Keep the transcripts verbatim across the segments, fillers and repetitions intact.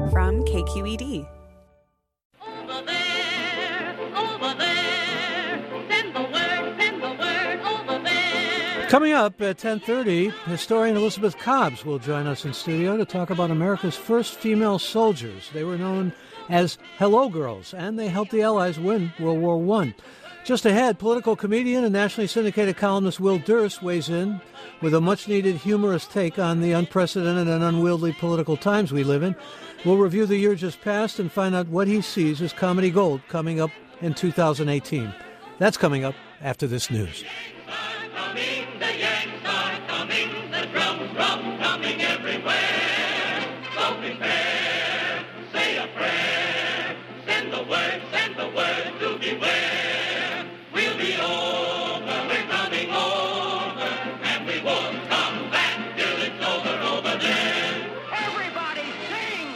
from K Q E D. Over there, over there, send the word, send the word, over there. Coming up at ten thirty, historian Elizabeth Cobbs will join us in studio to talk about America's first female soldiers. They were known as Hello Girls, and they helped the Allies win World War One. Just ahead, political comedian and nationally syndicated columnist Will Durst weighs in with a much-needed humorous take on the unprecedented and unwieldy political times we live in. We'll review the year just past and find out what he sees as comedy gold coming up in two thousand eighteen. That's coming up after this news. Coming, the Yanks are coming, the drums, drums coming everywhere. So prepare, say a prayer, send the word, send the word to beware. We'll be over, we're coming over, and we won't come back till it's over, over there. Everybody sing!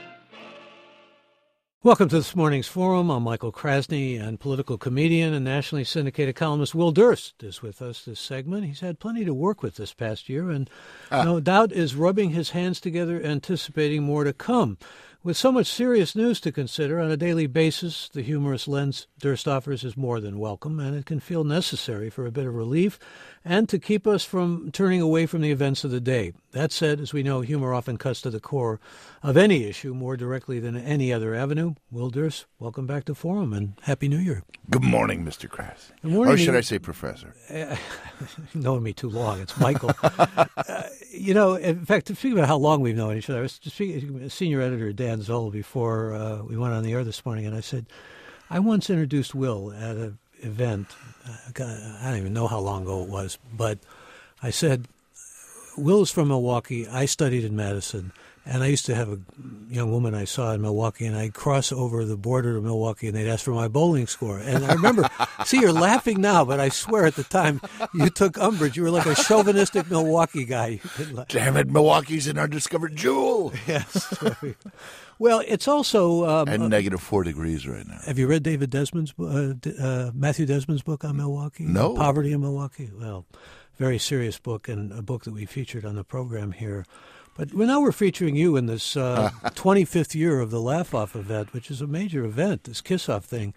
Welcome to this morning's forum. I'm Michael Krasny, and political comedian and nationally syndicated columnist Will Durst is with us this segment. He's had plenty to work with this past year, and uh. no doubt is rubbing his hands together, anticipating more to come. With so much serious news to consider on a daily basis, the humorous lens Durst offers is more than welcome, and it can feel necessary for a bit of relief and to keep us from turning away from the events of the day. That said, as we know, humor often cuts to the core of any issue more directly than any other avenue. Will Durst, welcome back to Forum, and Happy New Year. Good morning, Mister Krasny. Good morning. Or should I say Professor? Uh, you've known me too long. It's Michael. uh, you know, in fact, to speak about how long we've known each other, I was speaking to senior editor Dan Zoll before uh, we went on the air this morning, and I said, I once introduced Will at an event. Uh, I don't even know how long ago it was, but I said, Will is from Milwaukee. I studied in Madison, and I used to have a young woman I saw in Milwaukee, and I'd cross over the border to Milwaukee, and they'd ask for my bowling score. And I remember, see, you're laughing now, but I swear at the time you took umbrage. You were like a chauvinistic Milwaukee guy. Damn it, Milwaukee's an undiscovered jewel. Yes. Well, it's also... Um, and negative four degrees right now. Have you read David Desmond's, uh, uh, Matthew Desmond's book on Milwaukee? No. Poverty in Milwaukee? Well, very serious book, and a book that we featured on the program here. But now we're featuring you in this uh, twenty-fifth year of the Laugh Off event, which is a major event, this Kiss Off thing.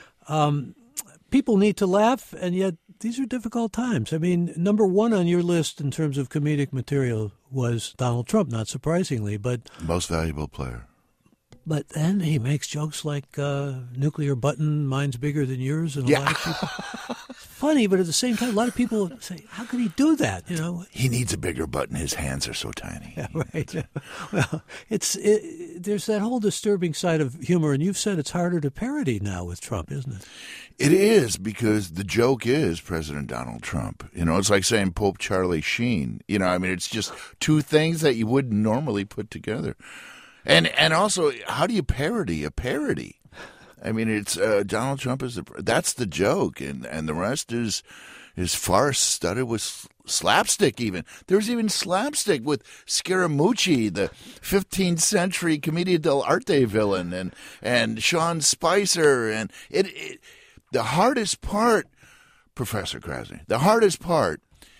Um, people need to laugh, and yet these are difficult times. I mean, number one on your list in terms of comedic material was Donald Trump, not surprisingly. But most valuable player. But then he makes jokes like uh, nuclear button, mine's bigger than yours, and a yeah. lot of people. It's funny, but at the same time, a lot of people say, "How could he do that?" You know, he needs a bigger button. His hands are so tiny. Yeah, right. Well, it's it, there's that whole disturbing side of humor, and you've said it's harder to parody now with Trump, isn't it? It is, because the joke is President Donald Trump. You know, it's like saying Pope Charlie Sheen. You know, I mean, it's just two things that you wouldn't normally put together. And and also, how do you parody a parody? I mean, it's uh, Donald Trump is the that's the joke, and, and the rest is is farce studded with slapstick. Even there's even slapstick with Scaramucci, the fifteenth century Commedia dell'arte villain, and and Sean Spicer, and it, it the hardest part, Professor Krasny, the hardest part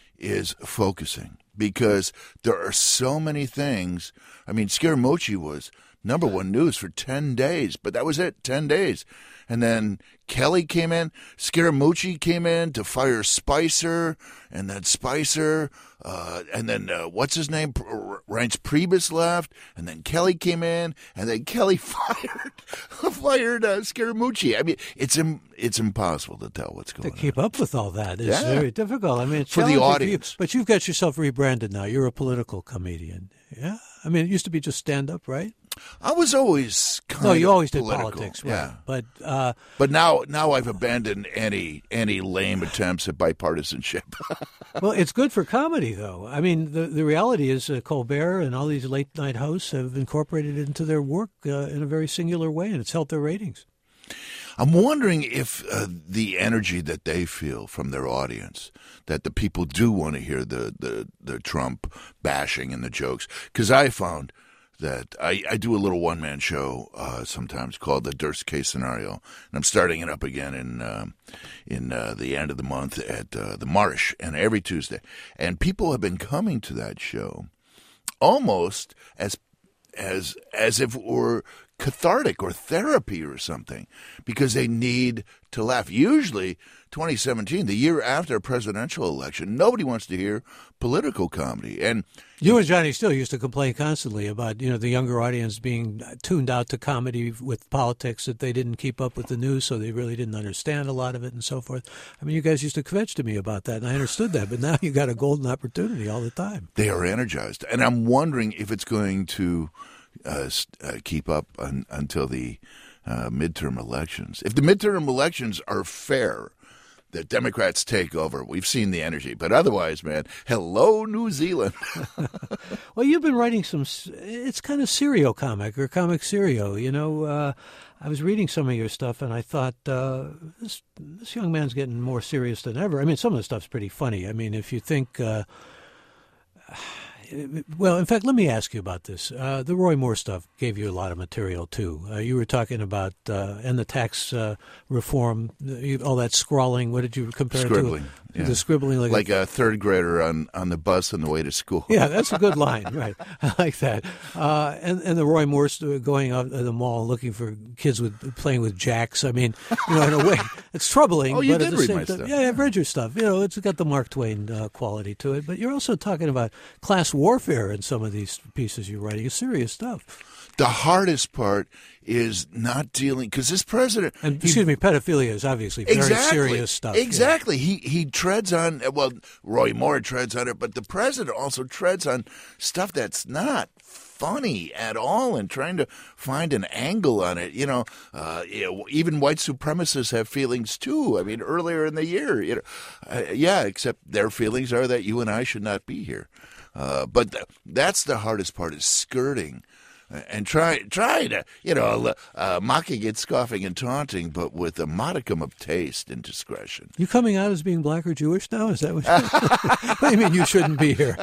is focusing. Because there are so many things. I mean, Scaramucci was number one news for ten days, but that was it, ten days. And then Kelly came in, Scaramucci came in to fire Spicer, and then Spicer, uh, and then uh, what's his name? Reince Priebus left, and then Kelly came in, and then Kelly fired fired uh, Scaramucci. I mean, it's im- it's impossible to tell what's going on. To keep on. up with all that is yeah. very difficult. I mean, it's for the challenging audience. For you, but you've got yourself rebranded now. You're a political comedian. Yeah, I mean, it used to be just stand up, right? I was always kind no, you of always did political. politics, right? Yeah. But uh, but now now I've abandoned any any lame attempts at bipartisanship. Well, it's good for comedy, though. I mean, the the reality is uh, Colbert and all these late night hosts have incorporated it into their work uh, in a very singular way, and it's helped their ratings. I'm wondering if uh, the energy that they feel from their audience, that the people do want to hear the the, the Trump bashing and the jokes, because I found that I, I do a little one-man show uh, sometimes called the Durst Case Scenario, and I'm starting it up again in uh, in uh, the end of the month at uh, the Marsh, and every Tuesday. And people have been coming to that show almost as as as if it were cathartic or therapy or something, because they need to laugh. Usually, twenty seventeen, the year after a presidential election, nobody wants to hear political comedy. And you and Johnny Steele used to complain constantly about, you know, the younger audience being tuned out to comedy with politics, that they didn't keep up with the news, so they really didn't understand a lot of it and so forth. I mean, you guys used to kvetch to me about that, and I understood that, but now you got a golden opportunity all the time. They are energized, and I'm wondering if it's going to uh, uh, keep up un- until the uh, midterm elections. If the midterm elections are fair, the Democrats take over. We've seen the energy. But otherwise, man, hello, New Zealand. Well, you've been writing some, it's kind of serio comic or comic serio. You know, uh, I was reading some of your stuff and I thought, uh, this, this young man's getting more serious than ever. I mean, some of the stuff's pretty funny. I mean, if you think, uh, well, in fact, let me ask you about this. Uh, the Roy Moore stuff gave you a lot of material, too. Uh, you were talking about, uh, and the tax uh, reform, all that scrawling. What did you compare Scribbling, it to? yeah. The scribbling. Like, like a, a third grader on, on the bus on the way to school. Yeah, that's a good line, right? I like that. Uh, and, and the Roy Moore st- going out at the mall looking for kids with playing with jacks. I mean, you know, in a way, it's troubling. Oh, you but did at the read same my time, stuff. yeah, I've read your stuff. You know, it's got the Mark Twain uh, quality to it. But you're also talking about class warfare in some of these pieces you're writing. It's serious stuff. The hardest part is not dealing, because this president. And he, excuse me, pedophilia is obviously very exactly, serious stuff. Exactly. Yeah. He he treads on, well, Roy Moore treads on it, but the president also treads on stuff that's not funny at all, and trying to find an angle on it. You know, uh, you know, even white supremacists have feelings too. I mean, earlier in the year, you know, uh, yeah, except their feelings are that you and I should not be here. Uh, but th- that's the hardest part, is skirting and try try to, you know, uh, mocking it, scoffing and taunting, but with a modicum of taste and discretion. You coming out as being black or Jewish now? Is that what you What do you mean you shouldn't be here?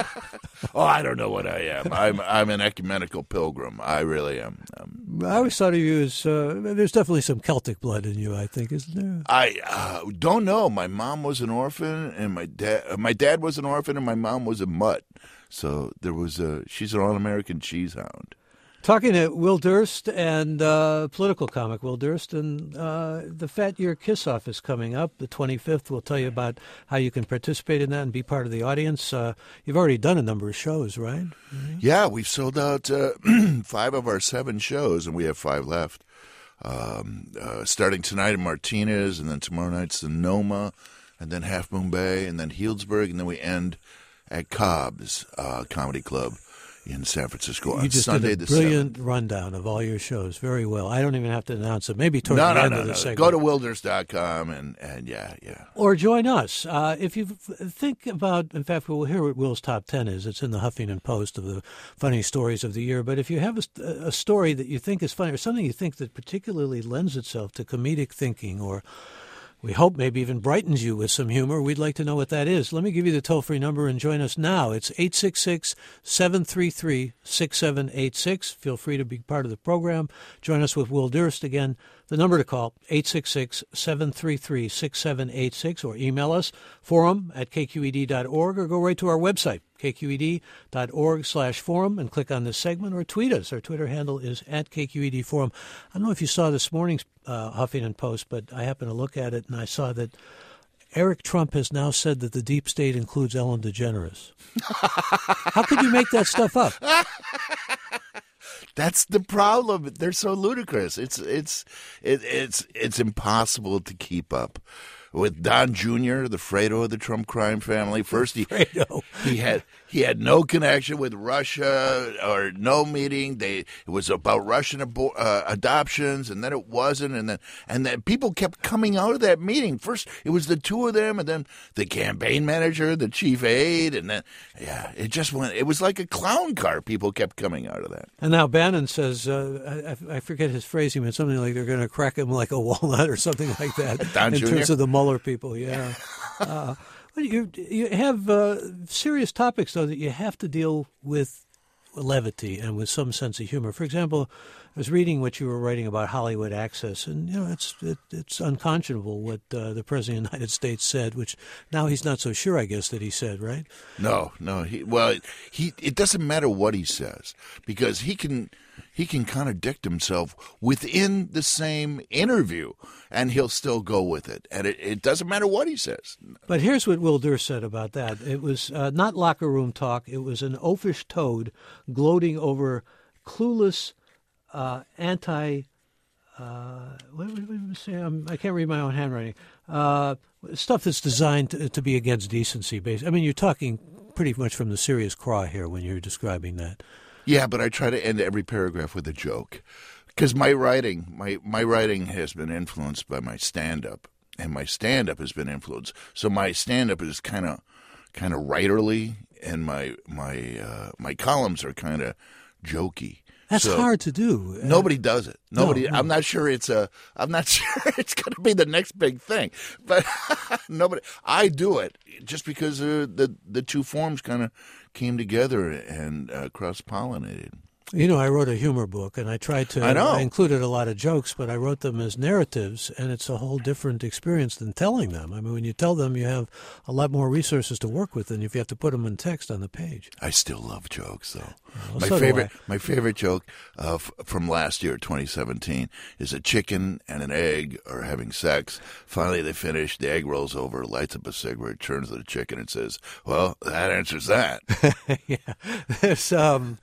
Oh, I don't know what I am. I'm I'm an ecumenical pilgrim. I really am. Um, I always thought of you as, uh, there's definitely some Celtic blood in you, I think, isn't there? I uh, don't know. My mom was an orphan, and my dad uh, my dad was an orphan, and my mom was a mutt. So there was a, she's an all-American cheesehound. Talking to Will Durst and uh, political comic Will Durst, and uh, the Fat Year Kiss-Off is coming up the twenty-fifth. We'll tell you about how you can participate in that and be part of the audience. Uh, you've already done a number of shows, right? Mm-hmm. Yeah, we've sold out uh, five of our seven shows, and we have five left. Um, uh, starting tonight in Martinez, and then tomorrow night's Sonoma, and then Half Moon Bay, and then Healdsburg, and then we end at Cobb's uh, Comedy Club in San Francisco on you just Sunday did a the brilliant seventh. Rundown of all your shows. Very well. I don't even have to announce it. Maybe towards No, the no, end no, of the no. segment. Go to wilders dot com and, and yeah, yeah. Or join us. Uh, if you think about, in fact, we'll hear what Will's top ten is. It's in the Huffington Post of the funny stories of the year. But if you have a, a story that you think is funny, or something you think that particularly lends itself to comedic thinking, or we hope maybe even brightens you with some humor, we'd like to know what that is. Let me give you the toll-free number and join us now. It's eight six six, seven three three, six seven eight six. Feel free to be part of the program. Join us with Will Durst. Again, the number to call, eight six six, seven three three, six seven eight six, or email us, forum at k q e d dot org, or go right to our website, k q e d dot org slash forum, and click on this segment, or tweet us. Our Twitter handle is at K Q E D Forum. I don't know if you saw this morning's uh, Huffington Post, but I happened to look at it, and I saw that Eric Trump has now said that the deep state includes Ellen DeGeneres. How could you make that stuff up? That's the problem. They're so ludicrous. It's it's it, it's it's impossible to keep up. With Don Junior, the Fredo of the Trump crime family, first he Fredo. he had he had no connection with Russia or no meeting. They it was about Russian abo- uh, adoptions, and then it wasn't, and then and then people kept coming out of that meeting. First it was the two of them, and then the campaign manager, the chief aide, and then yeah, it just went. It was like a clown car. People kept coming out of that. And now Bannon says, uh, I, I forget his phrasing, but something like they're going to crack him like a walnut or something like that. Don in Junior? terms of the Mueller people, yeah. uh, well, you you have uh, serious topics though that you have to deal with levity and with some sense of humor. For example, I was reading what you were writing about Hollywood access, and you know it's it, it's unconscionable what uh, the President of the United States said, which now he's not so sure, I guess, that he said, right? No, no. He, well, he it doesn't matter what he says because he can he can contradict himself within the same interview, and he'll still go with it, and it, it doesn't matter what he says. But here's what Will Durst said about that. It was uh, not locker room talk. It was an oafish toad gloating over clueless uh, anti. Uh, what did we say? Um, I can't read my own handwriting. Uh, stuff that's designed to, to be against decency. Based. I mean, you're talking pretty much from the serious craw here when you're describing that. Yeah, but I try to end every paragraph with a joke, because my writing, my, my writing has been influenced by my stand-up, and my stand-up has been influenced. So my stand-up is kind of, kind of writerly, and my my uh, my columns are kind of jokey. That's so hard to do. Nobody does it. Nobody. No, no. I'm not sure it's a. I'm not sure it's going to be the next big thing. But nobody. I do it just because uh, the the two forms kind of came together and uh, cross pollinated. You know, I wrote a humor book, and I tried to. I know. I included a lot of jokes, but I wrote them as narratives, and it's a whole different experience than telling them. I mean, when you tell them, you have a lot more resources to work with than if you have to put them in text on the page. I still love jokes, though. Well, my so do favorite, I. my favorite joke uh, f- from last year, twenty seventeen, is a chicken and an egg are having sex. Finally, they finish. The egg rolls over, lights up a cigarette, turns to the chicken, and says, "Well, that answers that." Yeah, there's um.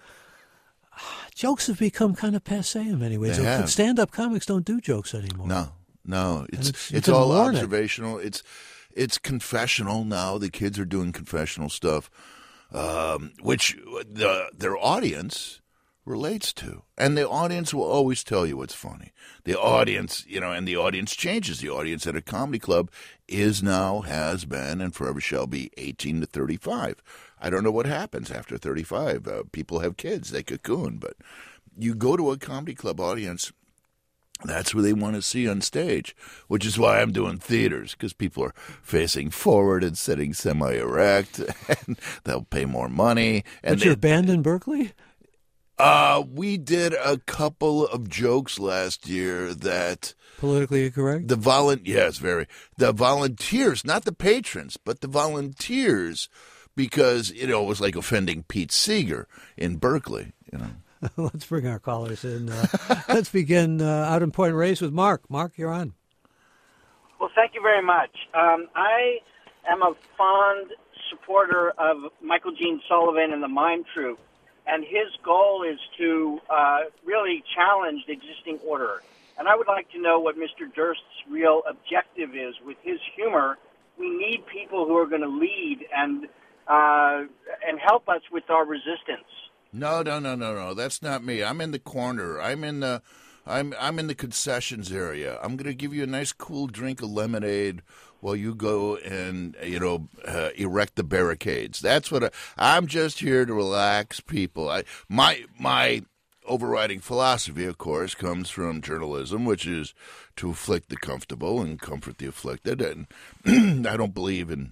Jokes have become kind of passé in many ways. They have. Stand-up comics don't do jokes anymore. No, no, it's it's- it's, you can all warn it. observational. It's it's confessional now. The kids are doing confessional stuff, um, which the their audience relates to, and the audience will always tell you what's funny. The audience, you know, and the audience changes. The audience at a comedy club is now, has been, and forever shall be eighteen to thirty-five. I don't know what happens after thirty-five. Uh, people have kids, they cocoon, but you go to a comedy club audience, that's what they want to see on stage, which is why I'm doing theaters, because people are facing forward and sitting semi-erect, and they'll pay more money. And But your they- band in Berkeley? uh, we did a couple of jokes last year that Politically correct? the volun yes, very the volunteers, not the patrons, but the volunteers, because you know it was like offending Pete Seeger in Berkeley. You know, Let's bring our callers in. Uh, let's begin uh, out in Point Reyes with Mark. Mark, you're on. Well, thank you very much. Um, I am a fond supporter of Michael Gene Sullivan and the Mime Troupe, and his goal is to uh, really challenge the existing order. And I would like to know what Mister Durst's real objective is with his humor. We need people who are going to lead and uh, and help us with our resistance. no, no, no, no, no. That's not me. I'm in the corner. I'm in the, I'm I'm in the concessions area. I'm going to give you a nice cool drink of lemonade while you go and you know uh, erect the barricades. That's what I, I'm just here to relax people. I my my. overriding philosophy, of course, comes from journalism, which is to afflict the comfortable and comfort the afflicted. And I don't believe in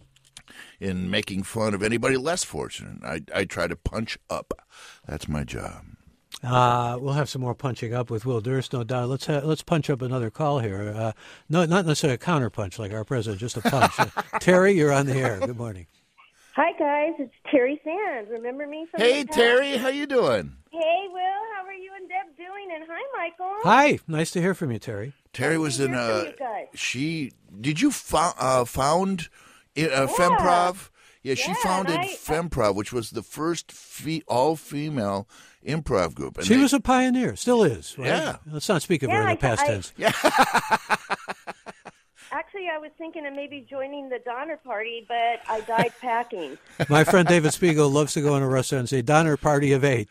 in making fun of anybody less fortunate. I, I try to punch up. That's my job. Uh, we'll have some more punching up with Will Durst, no doubt. Let's ha- let's punch up another call here. Uh, no, not necessarily a counter punch like our president, just a punch. Uh, Terry, you're on the air. Good morning. Hi, guys. It's Terry Sands. Remember me from Hey, the past? Terry, how you doing? Hey, Will. How are you and Deb doing? And hi, Michael. Hi, nice to hear from you, Terry. Terry was to in hear from uh you guys. she did you fo- uh, found uh, Femprov? Yeah, she Yeah, founded and I- Femprov, which was the first fe- all-female improv group. And She they- was a pioneer, still is. Right? Yeah. Let's not speak of her Yeah, in the I- past I- tense. Actually, I was thinking of maybe joining the Donner Party, but I died packing. My friend David Spiegel loves to go in a restaurant and say, Donner party of eight.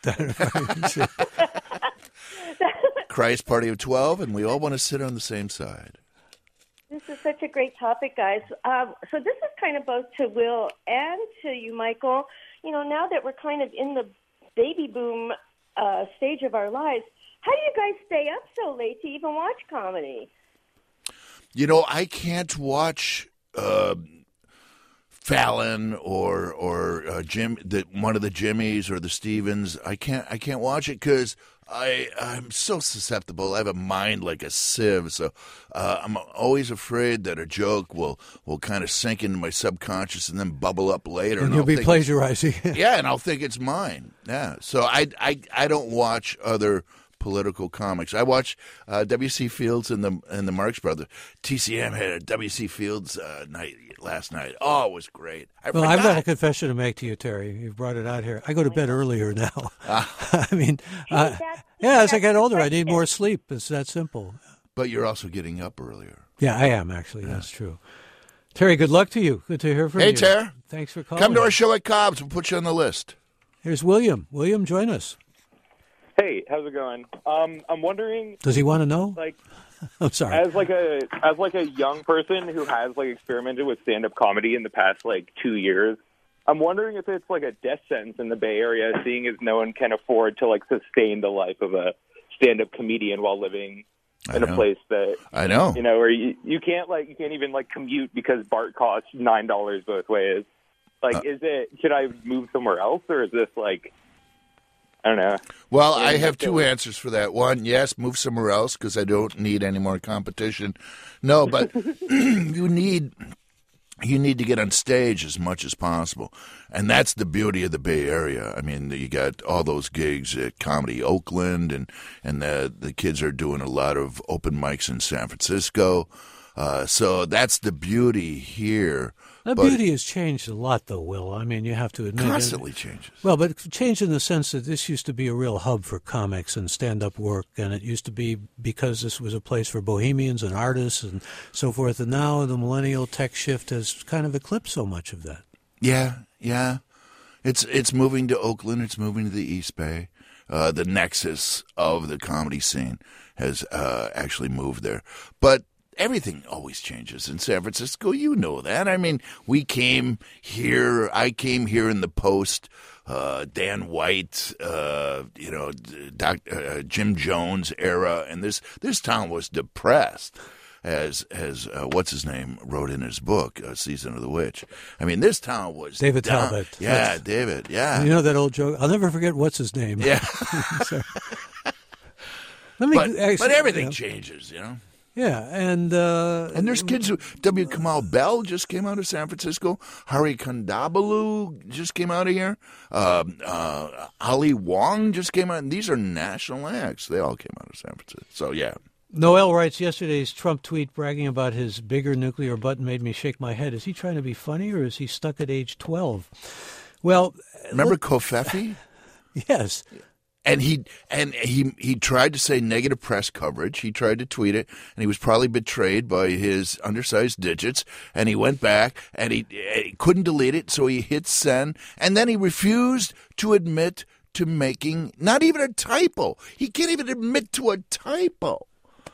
Christ party of twelve, and we all want to sit on the same side. This is such a great topic, guys. Um, so this is kind of both to Will and to you, Michael. You know, now that we're kind of in the baby boom uh, stage of our lives, how do you guys stay up so late to even watch comedy? You know, I can't watch uh, Fallon or or uh, Jim, the, one of the Jimmys or the Stevens. I can't I can't watch it because I I'm so susceptible. I have a mind like a sieve, so uh, I'm always afraid that a joke will will kind of sink into my subconscious and then bubble up later. And, and you'll I'll be think, plagiarizing. yeah, and I'll think it's mine. Yeah, so I I I don't watch other political comics. I watch uh, W C Fields and the and the Marx Brothers. T C M had a W C Fields uh, night last night. Oh, it was great. I well, forgot. I've got a confession to make to you, Terry. You've brought it out here. I go to bed earlier now. I mean, uh, that's- yeah, as I get that's older, I need question. more sleep. It's that simple. But you're also getting up earlier. Yeah, I am, actually. That's true. Terry, good luck to you. Good to hear from Hey, you. Ter. Thanks for calling. Come to our show at Cobb's. We'll put you on the list. Here's William. William, join us. Hey, how's it going? Um, I'm wondering, Does he want to know? like, I'm sorry. as like a as like a young person who has like experimented with stand-up comedy in the past like two years, I'm wondering if it's like a death sentence in the Bay Area, seeing as no one can afford to like sustain the life of a stand-up comedian while living I in a know. place that I know. you know where you you can't like you can't even like commute because BART costs nine dollars both ways. Like, Uh, is it should I move somewhere else, or is this like I don't know? Well, Yeah, I have that's two it. answers for that. One, yes, move somewhere else because I don't need any more competition. No, but you need you need to get on stage as much as possible, and that's the beauty of the Bay Area. I mean, you got all those gigs at Comedy Oakland, and and the the kids are doing a lot of open mics in San Francisco. Uh, so that's the beauty here. The But beauty has changed a lot, though, Will. I mean, you have to admit. constantly changes. Well, but changed in the sense that this used to be a real hub for comics and stand-up work, and it used to be because this was a place for bohemians and artists and so forth. And now the millennial tech shift has kind of eclipsed so much of that. Yeah, yeah. It's it's moving to Oakland. It's moving to the East Bay. Uh, the nexus of the comedy scene has uh, actually moved there. But everything always changes in San Francisco. You know that. I mean, we came here. I came here in the post. Uh, Dan White, uh, you know, Doc, uh, Jim Jones era, and this this town was depressed. As as uh, what's his name wrote in his book, uh, Season of the Witch. I mean, this town was David down. Talbot. Yeah, That's- David. Yeah, You know that old joke? I'll never forget what's his name. yeah. Sorry. Let me, but actually, but everything you know, changes, you know. Yeah, and uh, And there's kids who W. Kamau Bell just came out of San Francisco. Hari Kondabalu just came out of here. Uh, uh, Ali Wong just came out. And these are national acts. They all came out of San Francisco. So yeah. Noel writes, yesterday's Trump tweet bragging about his bigger nuclear button made me shake my head. Is he trying to be funny or is he stuck at age twelve? Well, Remember Kofefi? yes. And he and he he tried to say negative press coverage. He tried to tweet it, and he was probably betrayed by his undersized digits. And he went back, and he, he couldn't delete it, so he hit send. And then he refused to admit to making not even a typo. He can't even admit to a typo.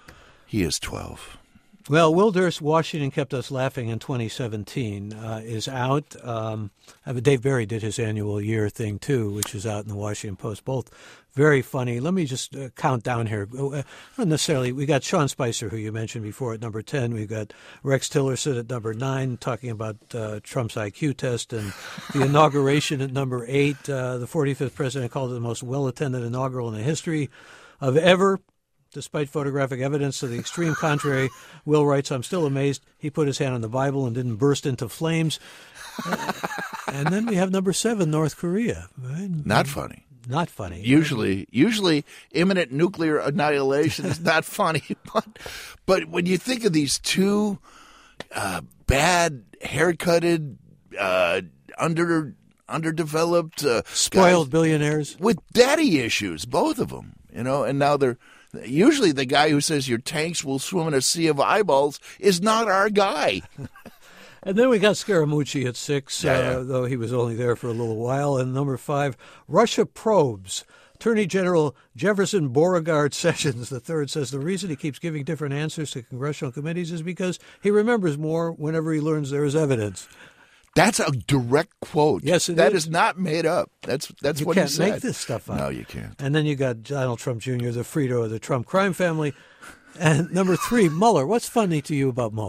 He is twelve. Well, Will Durst, Washington Kept Us Laughing in twenty seventeen uh, is out. Um, I mean, Dave Barry did his annual year thing, too, which is out in the Washington Post. Both very funny. Let me just uh, count down here. Uh, not necessarily. We got Sean Spicer, who you mentioned before, at number ten. We've got Rex Tillerson at number nine, talking about uh, Trump's I Q test, and the inauguration at number eight. Uh, the forty-fifth president called it the most well-attended inaugural in the history of ever. Despite photographic evidence to the extreme contrary, Will writes, I'm still amazed he put his hand on the Bible and didn't burst into flames. Uh, and then we have number seven, North Korea. Right? Not funny. Not funny. Usually, usually imminent nuclear annihilation is not funny. But, but when you think of these two uh, bad, haircutted, uh, under underdeveloped, uh, Spoiled guys billionaires. with daddy issues, both of them, you know, and now they're usually the guy who says your tanks will swim in a sea of eyeballs is not our guy. And then we got Scaramucci at six, Yeah, uh, yeah. though he was only there for a little while. And number five, Russia probes. Attorney General Jefferson Beauregard Sessions the third says the reason he keeps giving different answers to congressional committees is because he remembers more whenever he learns there is evidence. That's a direct quote. Yes, it That is. is not made up. That's that's You what can't he said. make this stuff up. No, you can't. And then you got Donald Trump Junior, the Frito of the Trump crime family. And number three, Mueller. What's funny to you about Mueller?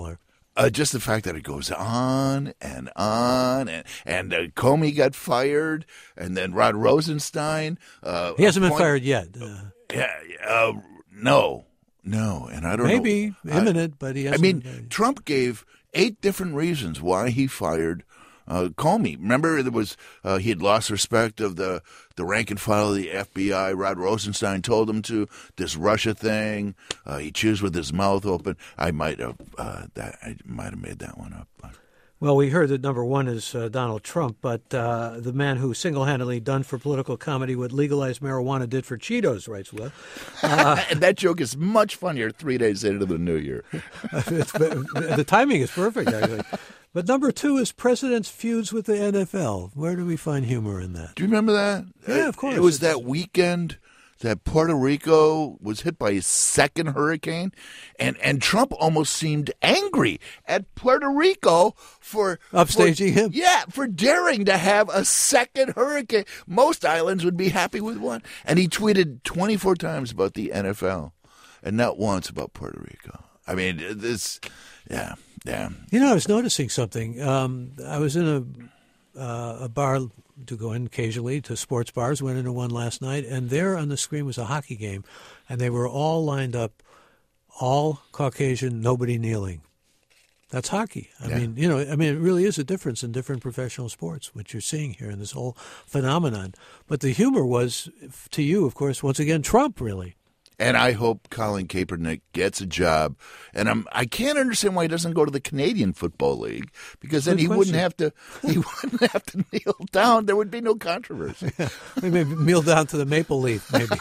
Uh, just the fact that it goes on and on, and and uh, Comey got fired, and then Rod Rosenstein. Uh, He hasn't been appoint- fired yet. Uh, Yeah, uh, no, no, and I don't maybe know. imminent, but he I, I hasn't. mean, been fired. Trump gave eight different reasons why he fired uh, Comey. Remember, there was uh, he had lost respect of the the rank and file of the F B I. Rod Rosenstein told him to. This Russia thing, uh, he chews with his mouth open. I might have uh, that. I might have made that one up. But. Well, we heard that number one is uh, Donald Trump, but uh, the man who single-handedly done for political comedy what legalized marijuana did for Cheetos, writes Will. Uh, and that joke is much funnier three days into the new year. it's, the timing is perfect, actually. But number two is president's feuds with the N F L. Where do we find humor in that? Do you remember that? Yeah, of course. It was It's- that weekend that Puerto Rico was hit by a second hurricane, and, and Trump almost seemed angry at Puerto Rico for Upstaging for, him. Yeah, for daring to have a second hurricane. Most islands would be happy with one. And he tweeted twenty-four times about the N F L and not once about Puerto Rico. I mean, this, yeah, yeah. You know, I was noticing something. Um, I was in a uh, a bar to go in occasionally to sports bars. Went into one last night, and there on the screen was a hockey game, and they were all lined up, all Caucasian, nobody kneeling. That's hockey. I Yeah. mean, you know, I mean, it really is a difference in different professional sports, what you're seeing here in this whole phenomenon. But the humor was, to you, of course, once again, Trump, really. And I hope Colin Kaepernick gets a job. And I'm, I can't understand why he doesn't go to the Canadian Football League, because then Good he question. wouldn't have to he wouldn't have to kneel down. There would be no controversy. Maybe kneel down to the maple leaf, maybe.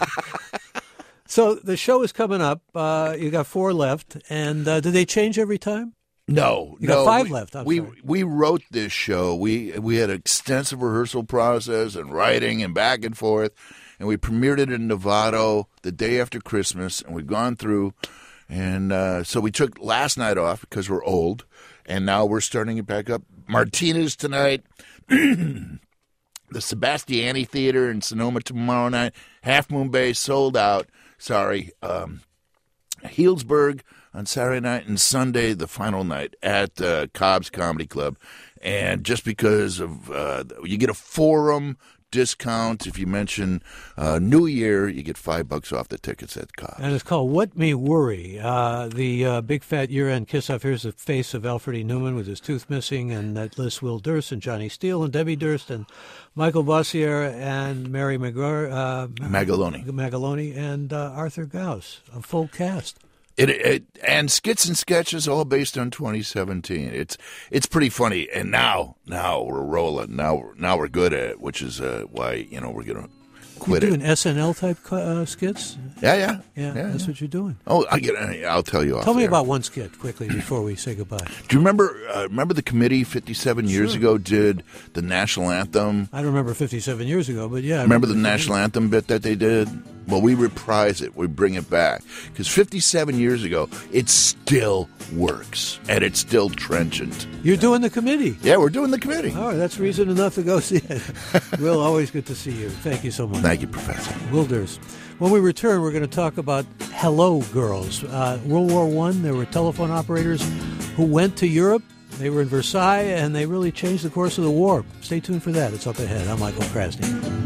So the show is coming up. Uh, you got four left. And uh, do they change every time? No, You no. got five we, left, I'm we sorry. we wrote this show. We we had an extensive rehearsal process and writing and back and forth, and we premiered it in Novato the day after Christmas, and we've gone through, and uh, so we took last night off because we're old, and now we're starting it back up. Martinez tonight, the Sebastiani Theater in Sonoma tomorrow night. Half Moon Bay sold out. Sorry, um, Healdsburg on Saturday night, and Sunday, the final night at uh, Cobb's Comedy Club. And just because of uh, you get a forum discount if you mention uh, New Year, you get five bucks off the tickets at Cobb's. And it's called What Me Worry. Uh, the uh, big fat year-end kiss-off. Here's the face of Alfred E. Newman with his tooth missing, and that lists Will Durst and Johnny Steele and Debbie Durst and Michael Bossier and Mary McGraw, uh, Magaloni. Magaloni and uh, Arthur Gauss, a full cast. It, it and skits and sketches all based on twenty seventeen. It's it's pretty funny, and now now we're rolling. Now now we're good at it, which is uh, why you know we're gonna quit You're it. doing S N L type uh, skits. Yeah, yeah, Yeah, that's what you're doing. Oh, I get. I'll tell you off. Tell me air. about one skit quickly before we say goodbye. Do you remember? Uh, remember the committee fifty-seven years Sure. ago did the national anthem. I don't remember fifty-seven years ago, but yeah. I Remember the it. national anthem bit that they did? Well, we reprise it. We bring it back. Because fifty-seven years ago, it still works. And it's still trenchant. You're doing the committee. Yeah, we're doing the committee. All right, that's reason enough to go see it. Will, always good to see you. Thank you so much. Thank you, Professor. Will Durst. When we return, we're going to talk about Hello Girls. Uh, World War One, there were telephone operators who went to Europe. They were in Versailles, and they really changed the course of the war. Stay tuned for that. It's up ahead. I'm Michael Krasny.